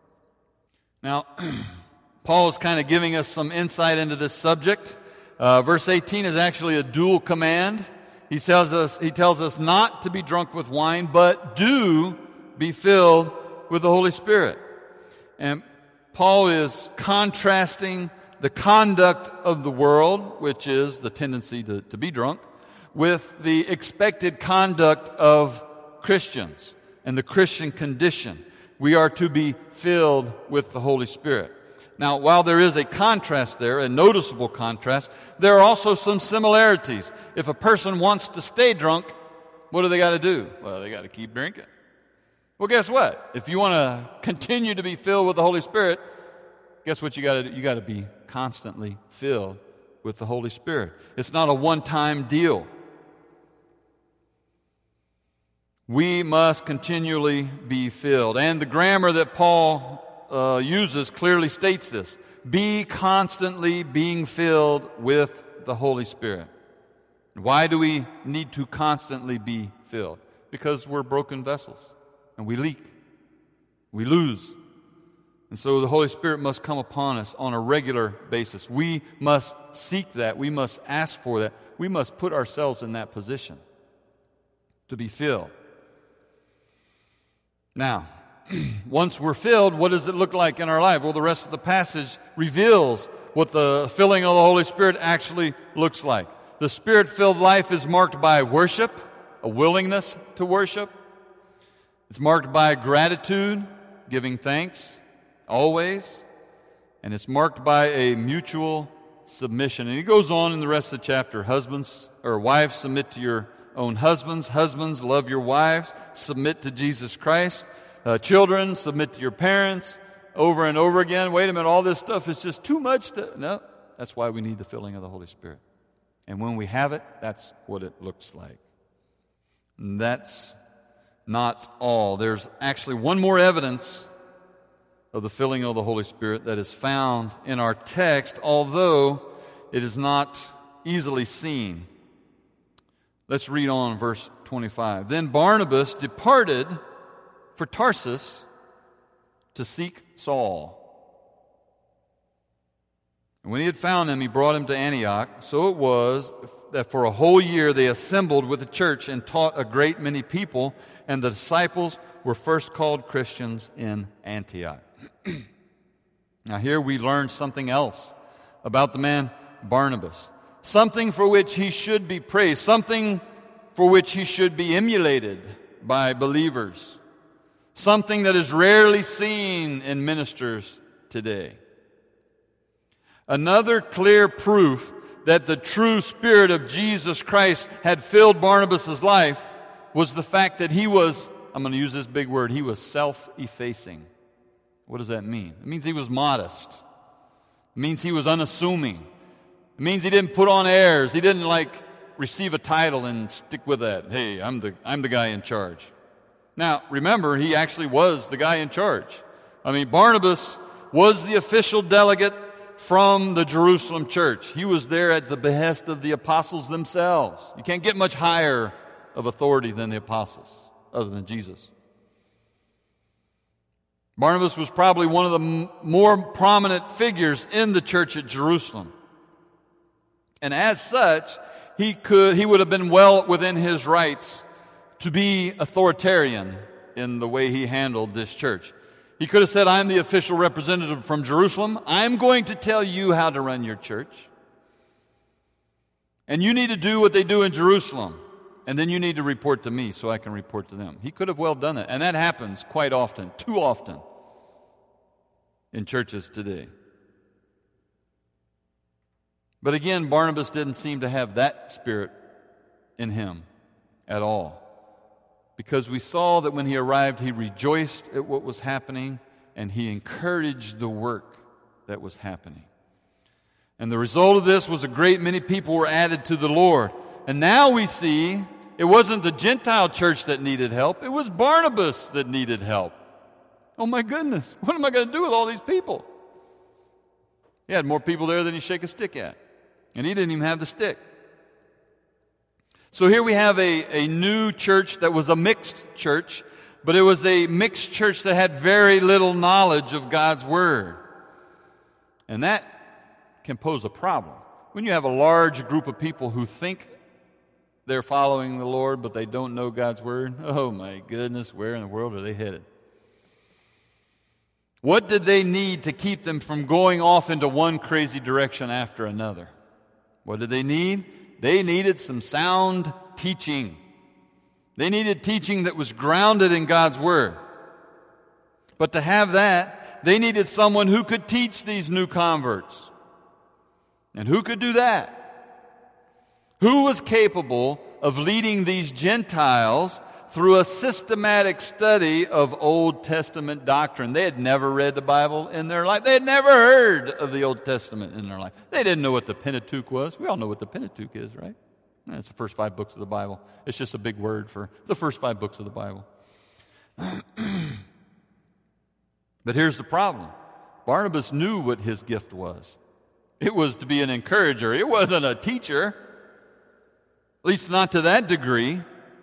Now, Paul is kind of giving us some insight into this subject. Uh, verse eighteen is actually a dual command. He tells us, he tells us not to be drunk with wine, but do be filled with the Holy Spirit. And Paul is contrasting the conduct of the world, which is the tendency to, to be drunk, with the expected conduct of Christians and the Christian condition. We are to be filled with the Holy Spirit. Now, while there is a contrast there, a noticeable contrast, there are also some similarities. If a person wants to stay drunk, what do they got to do? Well, they got to keep drinking. Well, guess what? If you want to continue to be filled with the Holy Spirit, guess what you got to do? You got to be constantly filled with the Holy Spirit. It's not a one-time deal. We must continually be filled. And the grammar that Paul uh, uses clearly states this. Be constantly being filled with the Holy Spirit. Why do we need to constantly be filled? Because we're broken vessels, and we leak. We lose. And so the Holy Spirit must come upon us on a regular basis. We must seek that. We must ask for that. We must put ourselves in that position to be filled. Now, once we're filled, what does it look like in our life? Well, the rest of the passage reveals what the filling of the Holy Spirit actually looks like. The Spirit-filled life is marked by worship, a willingness to worship. It's marked by gratitude, giving thanks, always. And it's marked by a mutual submission. And he goes on in the rest of the chapter. Husbands or wives, submit to your own husbands. Husbands, love your wives. Submit to Jesus Christ. Uh, children, submit to your parents. Over and over again. Wait a minute, all this stuff is just too much to... No, that's why we need the filling of the Holy Spirit. And when we have it, that's what it looks like. And that's not all. There's actually one more evidence of the filling of the Holy Spirit that is found in our text, although it is not easily seen. Let's read on verse twenty-five. Then Barnabas departed for Tarsus to seek Saul. And when he had found him, he brought him to Antioch. So it was that for a whole year they assembled with the church and taught a great many people, and the disciples were first called Christians in Antioch. Now here we learn something else about the man Barnabas. Something for which he should be praised. Something for which he should be emulated by believers. Something that is rarely seen in ministers today. Another clear proof that the true Spirit of Jesus Christ had filled Barnabas' life was the fact that he was, I'm going to use this big word, he was self-effacing. What does that mean? It means he was modest. It means he was unassuming. It means he didn't put on airs. He didn't like receive a title and stick with that. Hey, I'm the I'm the guy in charge. Now, remember, he actually was the guy in charge. I mean, Barnabas was the official delegate from the Jerusalem church. He was there at the behest of the apostles themselves. You can't get much higher of authority than the apostles, other than Jesus. Barnabas was probably one of the m- more prominent figures in the church at Jerusalem. And as such, he could he would have been well within his rights to be authoritarian in the way he handled this church. He could have said, I'm the official representative from Jerusalem. I'm going to tell you how to run your church. And you need to do what they do in Jerusalem. And then you need to report to me so I can report to them. He could have well done that. And that happens quite often, too often, in churches today. But again, Barnabas didn't seem to have that spirit in him at all. Because we saw that when he arrived, he rejoiced at what was happening and he encouraged the work that was happening. And the result of this was a great many people were added to the Lord. And now we see it wasn't the Gentile church that needed help, it was Barnabas that needed help. Oh my goodness, what am I going to do with all these people? He had more people there than he shake a stick at. And he didn't even have the stick. So here we have a, a new church that was a mixed church, but it was a mixed church that had very little knowledge of God's Word. And that can pose a problem. When you have a large group of people who think they're following the Lord, but they don't know God's Word, oh my goodness, where in the world are they headed? What did they need to keep them from going off into one crazy direction after another? What did they need? They needed some sound teaching. They needed teaching that was grounded in God's Word. But to have that, they needed someone who could teach these new converts. And who could do that? Who was capable of leading these Gentiles through a systematic study of Old Testament doctrine? They had never read the Bible in their life. They had never heard of the Old Testament in their life. They didn't know what the Pentateuch was. We all know what the Pentateuch is, right? It's the first five books of the Bible. It's just a big word for the first five books of the Bible. But here's the problem. Barnabas knew what his gift was. It was to be an encourager. It wasn't a teacher, at least not to that degree.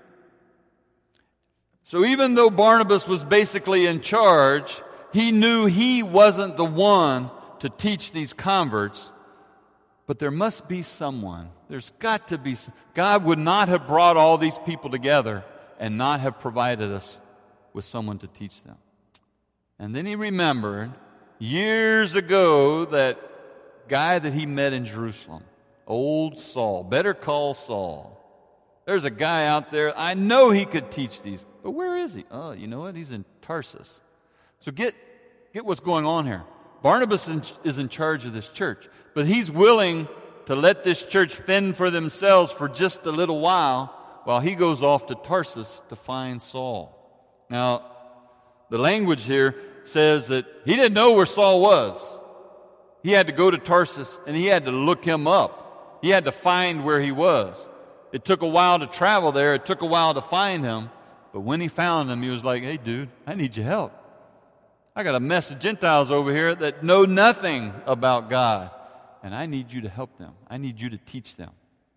So even though Barnabas was basically in charge, he knew he wasn't the one to teach these converts. But there must be someone. There's got to be. God would not have brought all these people together and not have provided us with someone to teach them. And then he remembered years ago that guy that he met in Jerusalem, old Saul, better call Saul. There's a guy out there, I know he could teach these. But where is he? Oh, you know what? He's in Tarsus. So get, get what's going on here. Barnabas is in charge of this church, but he's willing to let this church fend for themselves for just a little while while he goes off to Tarsus to find Saul. Now, the language here says that he didn't know where Saul was. He had to go to Tarsus and he had to look him up. He had to find where he was. It took a while to travel there. It took a while to find him. But when he found him, he was like, hey, dude, I need your help. I got a mess of Gentiles over here that know nothing about God, and I need you to help them. I need you to teach them.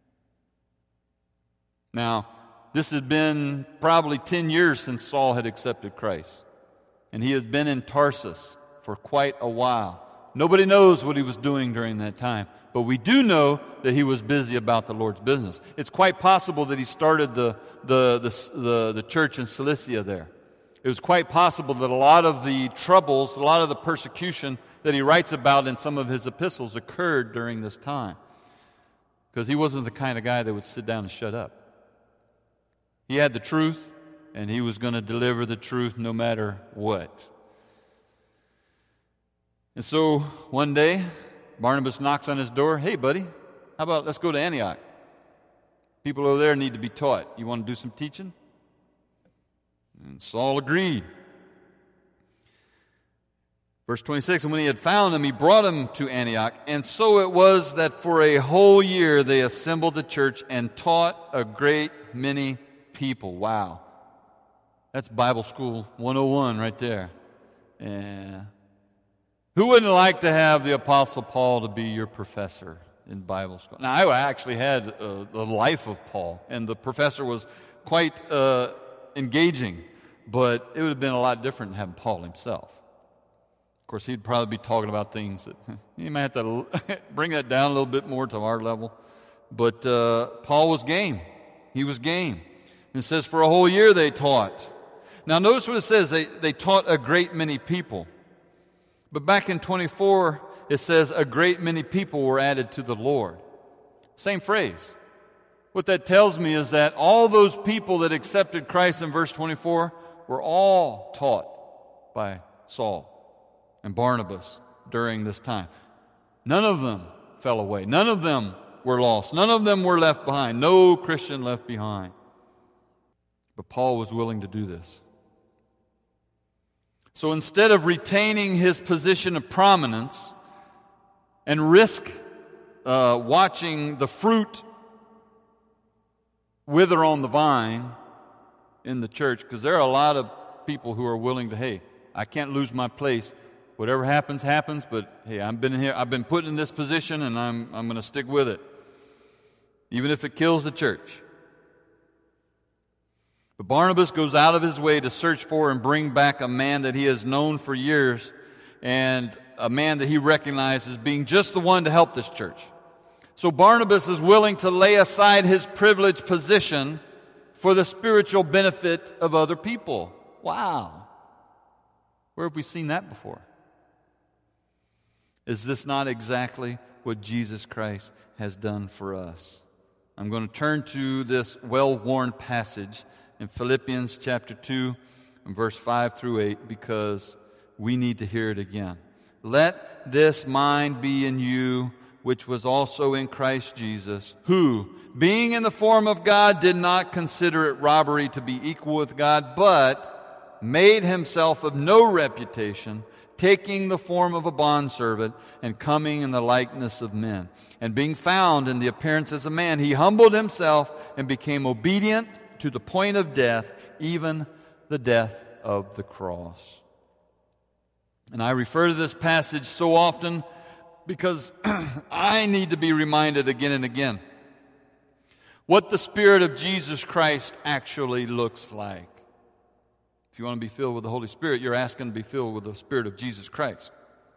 Now, this had been probably ten years since Saul had accepted Christ, and he had been in Tarsus for quite a while. Nobody knows what he was doing during that time, but we do know that he was busy about the Lord's business. It's quite possible that he started the, the, the, the, the church in Cilicia there. It was quite possible that a lot of the troubles, a lot of the persecution that he writes about in some of his epistles occurred during this time. Because he wasn't the kind of guy that would sit down and shut up. He had the truth, and he was going to deliver the truth no matter what. And so one day, Barnabas knocks on his door. Hey, buddy, how about let's go to Antioch? People over there need to be taught. You want to do some teaching? And Saul agreed. Verse twenty-six, and when he had found him, he brought him to Antioch. And so it was that for a whole year they assembled the church and taught a great many people. Wow. That's Bible School one oh one right there. Yeah. Who wouldn't like to have the Apostle Paul to be your professor in Bible school? Now, I actually had uh, the life of Paul, and the professor was quite uh, engaging, but it would have been a lot different than having Paul himself. Of course, he'd probably be talking about things that you might have to bring that down a little bit more to our level. But uh, Paul was game. He was game. And it says for a whole year they taught. Now, notice what it says. They, they taught a great many people. But back in twenty-four, it says a great many people were added to the Lord. Same phrase. What that tells me is that all those people that accepted Christ in verse twenty-four were all taught by Saul and Barnabas during this time. None of them fell away. None of them were lost. None of them were left behind. No Christian left behind. But Paul was willing to do this. So instead of retaining his position of prominence and risk uh, watching the fruit wither on the vine in the church, because there are a lot of people who are willing to, hey, I can't lose my place. Whatever happens, happens, but hey, I've been here, I've been put in this position, and I'm I'm going to stick with it, even if it kills the church. But Barnabas goes out of his way to search for and bring back a man that he has known for years, and a man that he recognizes as being just the one to help this church. So Barnabas is willing to lay aside his privileged position for the spiritual benefit of other people. Wow. Where have we seen that before? Is this not exactly what Jesus Christ has done for us? I'm going to turn to this well-worn passage in Philippians chapter two and verse five through eight because we need to hear it again. Let this mind be in you, which was also in Christ Jesus, who, being in the form of God, did not consider it robbery to be equal with God, but made himself of no reputation, taking the form of a bondservant and coming in the likeness of men. And being found in the appearance as a man, he humbled himself and became obedient to the point of death, even the death of the cross. And I refer to this passage so often because I need to be reminded again and again what the Spirit of Jesus Christ actually looks like. If you want to be filled with the Holy Spirit, you're asking to be filled with the Spirit of Jesus Christ.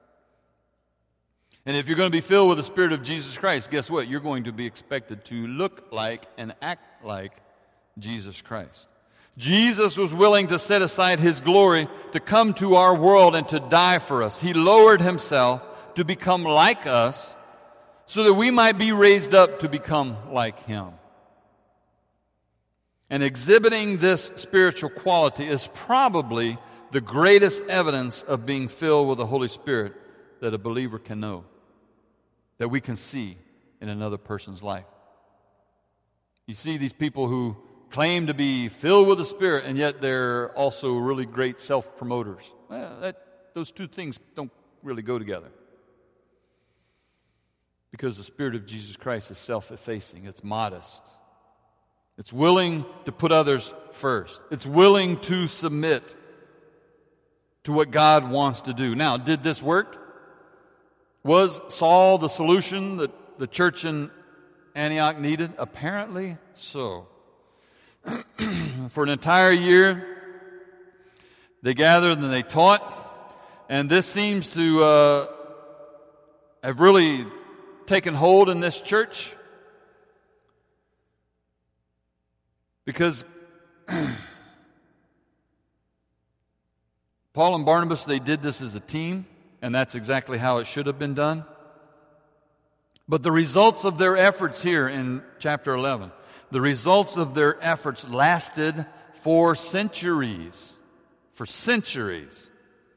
And if you're going to be filled with the Spirit of Jesus Christ, guess what? You're going to be expected to look like and act like Jesus Christ. Jesus was willing to set aside His glory to come to our world and to die for us. He lowered Himself to become like us so that we might be raised up to become like Him. And exhibiting this spiritual quality is probably the greatest evidence of being filled with the Holy Spirit that a believer can know, that we can see in another person's life. You see these people who claim to be filled with the Spirit, and yet they're also really great self-promoters. Well, that, those two things don't really go together. Because the Spirit of Jesus Christ is self-effacing. It's modest. It's willing to put others first. It's willing to submit to what God wants to do. Now, did this work? Was Saul the solution that the church in Antioch needed? Apparently so. For an entire year, they gathered and they taught, and this seems to uh, have really taken hold in this church, because Paul and Barnabas, they did this as a team, and that's exactly how it should have been done. But the results of their efforts here in chapter eleven, the results of their efforts lasted for centuries. For centuries.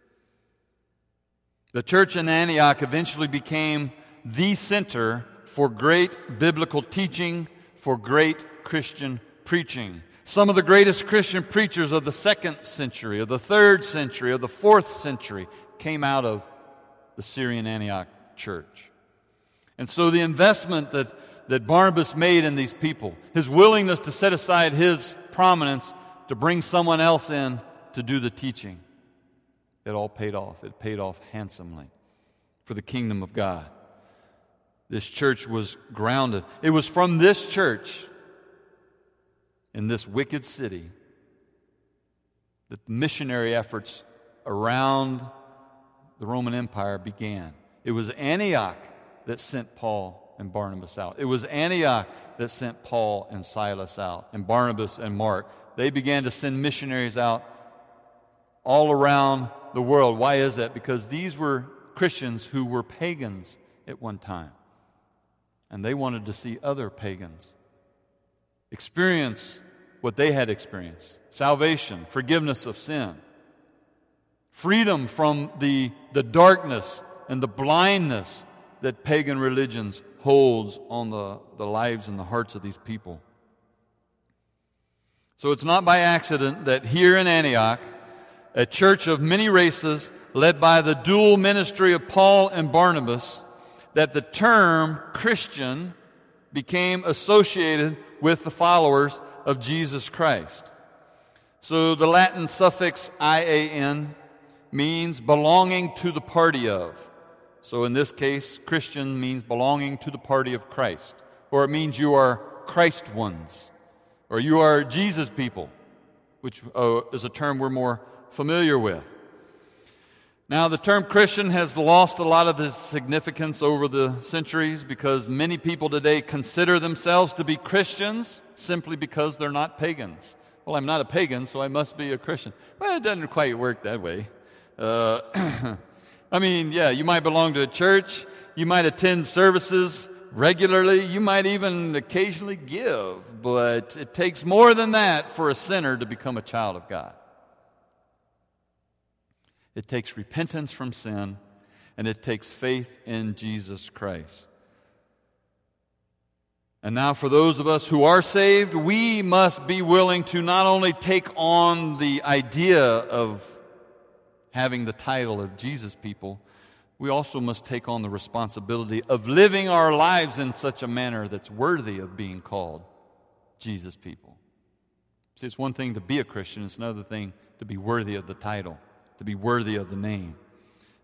The church in Antioch eventually became the center for great biblical teaching, for great Christian preaching. Some of the greatest Christian preachers of the second century, of the third century, of the fourth century came out of the Syrian Antioch church. And so the investment that that Barnabas made in these people, his willingness to set aside his prominence to bring someone else in to do the teaching, it all paid off. It paid off handsomely for the kingdom of God. This church was grounded. It was from this church in this wicked city that the missionary efforts around the Roman Empire began. It was Antioch that sent Paul and Barnabas out. It was Antioch that sent Paul and Silas out, and Barnabas and Mark. They began to send missionaries out all around the world. Why is that? Because these were Christians who were pagans at one time, and they wanted to see other pagans experience what they had experienced: salvation, forgiveness of sin, freedom from the, the darkness and the blindness that pagan religions holds on the, the lives and the hearts of these people. So it's not by accident that here in Antioch, a church of many races, led by the dual ministry of Paul and Barnabas, that the term Christian became associated with the followers of Jesus Christ. So the Latin suffix I A N means belonging to the party of. So in this case, Christian means belonging to the party of Christ. Or it means you are Christ ones. Or you are Jesus people, which uh, is a term we're more familiar with. Now, the term Christian has lost a lot of its significance over the centuries because many people today consider themselves to be Christians simply because they're not pagans. Well, I'm not a pagan, so I must be a Christian. Well, it doesn't quite work that way. Uh, I mean, yeah, you might belong to a church, you might attend services regularly, you might even occasionally give, but it takes more than that for a sinner to become a child of God. It takes repentance from sin, and it takes faith in Jesus Christ. And now for those of us who are saved, we must be willing to not only take on the idea of having the title of Jesus people, we also must take on the responsibility of living our lives in such a manner that's worthy of being called Jesus people. See, it's one thing to be a Christian, it's another thing to be worthy of the title, to be worthy of the name.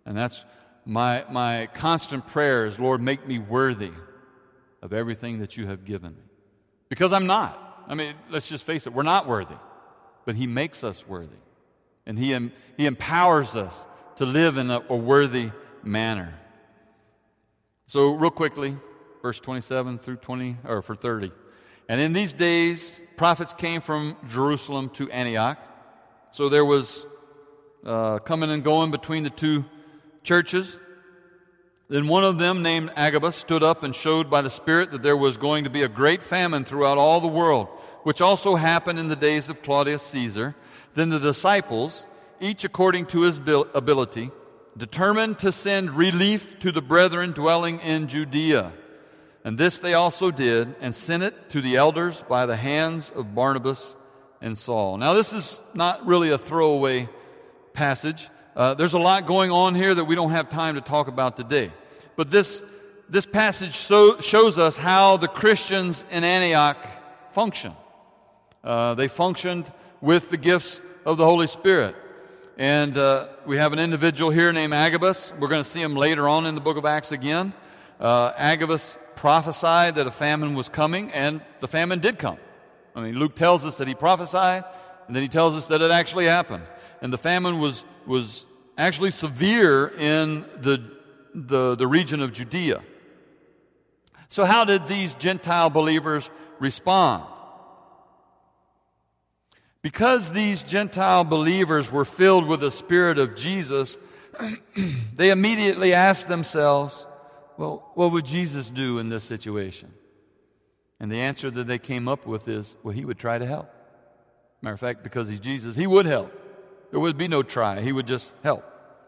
And that's my, my constant prayer is, Lord, make me worthy of everything that you have given me. Because I'm not. I mean, let's just face it, we're not worthy. But he makes us worthy. And he, he empowers us to live in a, a worthy manner. So real quickly, verse twenty-seven through twenty, or for thirty. And in these days, prophets came from Jerusalem to Antioch. So there was uh, coming and going between the two churches. Then one of them, named Agabus, stood up and showed by the Spirit that there was going to be a great famine throughout all the world, which also happened in the days of Claudius Caesar. Then the disciples, each according to his ability, determined to send relief to the brethren dwelling in Judea. And this they also did, and sent it to the elders by the hands of Barnabas and Saul. Now this is not really a throwaway passage. Uh, there's a lot going on here that we don't have time to talk about today. But this, this passage so, shows us how the Christians in Antioch function. Uh, they functioned with the gifts of the Holy Spirit. And uh, we have an individual here named Agabus. We're going to see him later on in the book of Acts again. Uh, Agabus prophesied that a famine was coming, and the famine did come. I mean, Luke tells us that he prophesied, and then he tells us that it actually happened. And the famine was was actually severe in the, the, the region of Judea. So how did these Gentile believers respond? Because these Gentile believers were filled with the Spirit of Jesus, they immediately asked themselves, well, what would Jesus do in this situation? And the answer that they came up with is, well, he would try to help. Matter of fact, because he's Jesus, he would help. There would be no try. He would just help.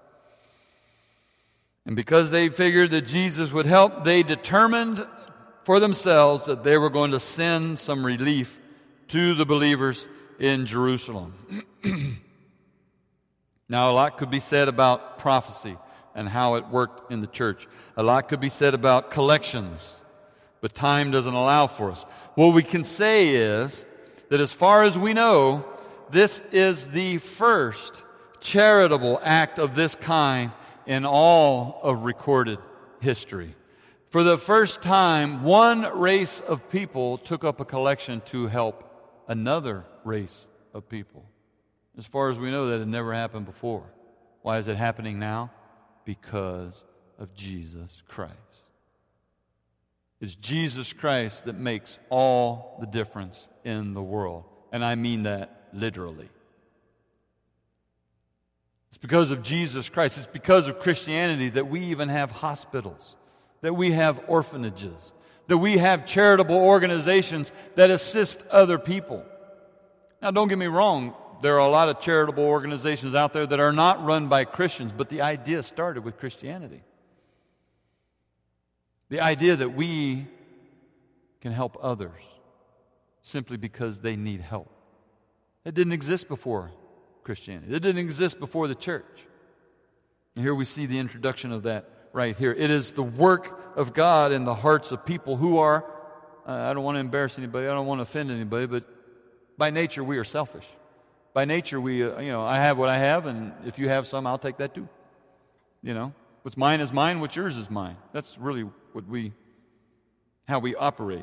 And because they figured that Jesus would help, they determined for themselves that they were going to send some relief to the believers in Jerusalem. Now, a lot could be said about prophecy and how it worked in the church. A lot could be said about collections, but time doesn't allow for us. What we can say is that as far as we know, this is the first charitable act of this kind in all of recorded history. For the first time, one race of people took up a collection to help another race of people. As far as we know, that had never happened before. Why is it happening now? Because of Jesus Christ. It's Jesus Christ that makes all the difference in the world. And I mean that literally. It's because of Jesus Christ. It's because of Christianity that we even have hospitals, that we have orphanages, that we have charitable organizations that assist other people. Now, don't get me wrong. There are a lot of charitable organizations out there that are not run by Christians, but the idea started with Christianity. The idea that we can help others simply because they need help. It didn't exist before Christianity. It didn't exist before the church. And here we see the introduction of that right here. It is the work of God in the hearts of people who are, uh, I don't want to embarrass anybody, I don't want to offend anybody, but by nature we are selfish. By nature we, uh, you know, I have what I have, and if you have some, I'll take that too. You know, what's mine is mine, what's yours is mine. That's really what we, how we operate.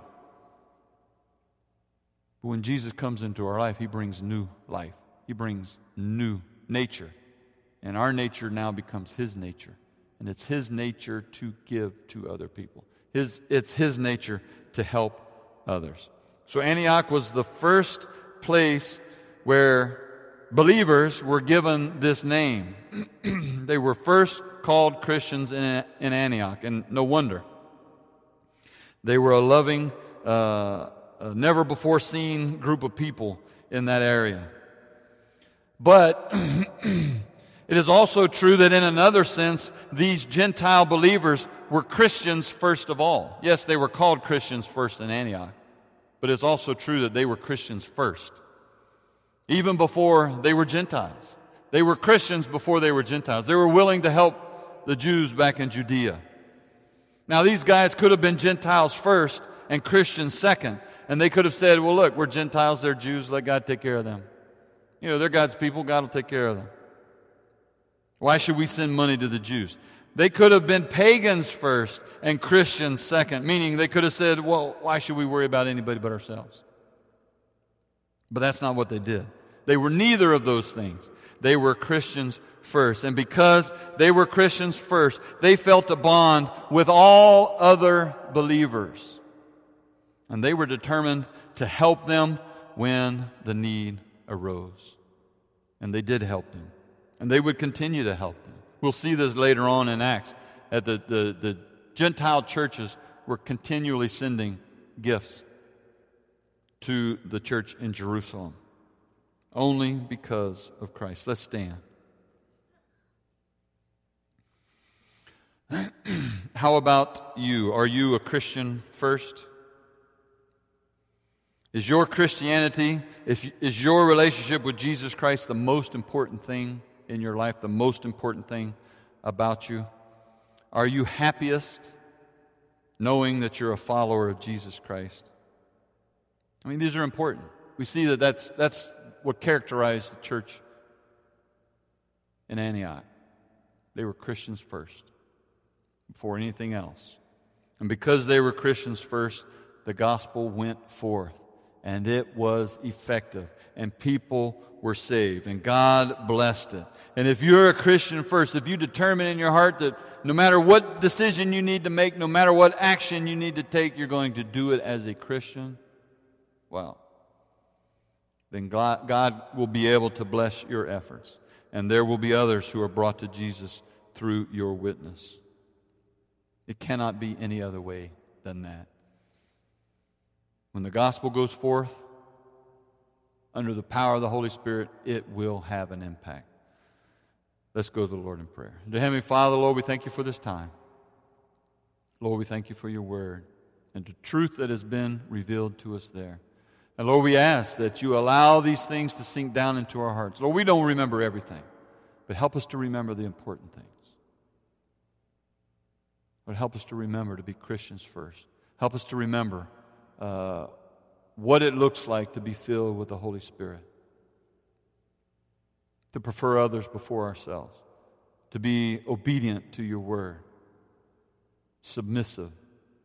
But when Jesus comes into our life, he brings new life. He brings new nature. And our nature now becomes his nature. And it's his nature to give to other people. His, it's his nature to help others. So Antioch was the first place where believers were given this name. They were first called Christians in, in Antioch, and no wonder. They were a loving, uh, a never-before-seen group of people in that area. But it is also true that in another sense, these Gentile believers were Christians first of all. Yes, they were called Christians first in Antioch, but it's also true that they were Christians first, even before they were Gentiles. They were Christians before they were Gentiles. They were willing to help the Jews back in Judea. Now, these guys could have been Gentiles first and Christians second, and they could have said, well, look, we're Gentiles, they're Jews, let God take care of them. You know, they're God's people, God will take care of them. Why should we send money to the Jews? They could have been pagans first and Christians second, meaning they could have said, well, why should we worry about anybody but ourselves? But that's not what they did. They were neither of those things. They were Christians first. And because they were Christians first, they felt a bond with all other believers. And they were determined to help them when the need arose. And they did help them. And they would continue to help them. We'll see this later on in Acts. At the, the, the Gentile churches were continually sending gifts to the church in Jerusalem. Only because of Christ. Let's stand. How about you? Are you a Christian first? Is your Christianity, if, is your relationship with Jesus Christ the most important thing in your life, the most important thing about you? Are you happiest knowing that you're a follower of Jesus Christ? I mean, these are important. We see that that's, that's what characterized the church in Antioch. They were Christians first, before anything else. And because they were Christians first, the gospel went forth, and it was effective, and people were saved, and God blessed it. And if you're a Christian first, if you determine in your heart that no matter what decision you need to make, no matter what action you need to take, you're going to do it as a Christian, well, then God, God will be able to bless your efforts. And there will be others who are brought to Jesus through your witness. It cannot be any other way than that. When the gospel goes forth, under the power of the Holy Spirit, it will have an impact. Let's go to the Lord in prayer. Dear Heavenly Father, Lord, we thank you for this time. Lord, we thank you for your word and the truth that has been revealed to us there. And Lord, we ask that you allow these things to sink down into our hearts. Lord, we don't remember everything, but help us to remember the important things. Lord, help us to remember to be Christians first. Help us to remember uh, what it looks like to be filled with the Holy Spirit, to prefer others before ourselves, to be obedient to your word, submissive.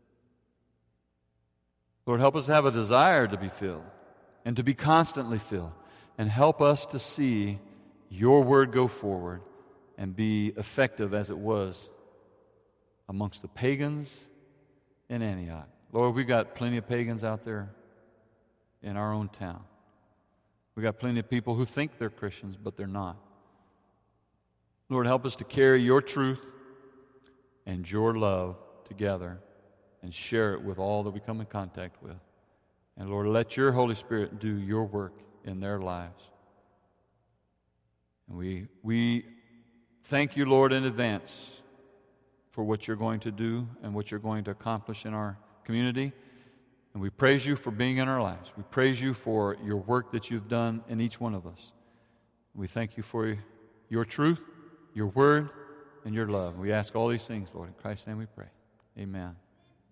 Lord, help us to have a desire to be filled and to be constantly filled, and help us to see your word go forward and be effective as it was amongst the pagans in Antioch. Lord, we've got plenty of pagans out there in our own town. We've got plenty of people who think they're Christians, but they're not. Lord, help us to carry your truth and your love together and share it with all that we come in contact with. And Lord, let your Holy Spirit do your work in their lives. And we, we thank you, Lord, in advance for what you're going to do and what you're going to accomplish in our community. And we praise you for being in our lives. We praise you for your work that you've done in each one of us. We thank you for your truth, your word, and your love. We ask all these things, Lord. In Christ's name we pray. Amen.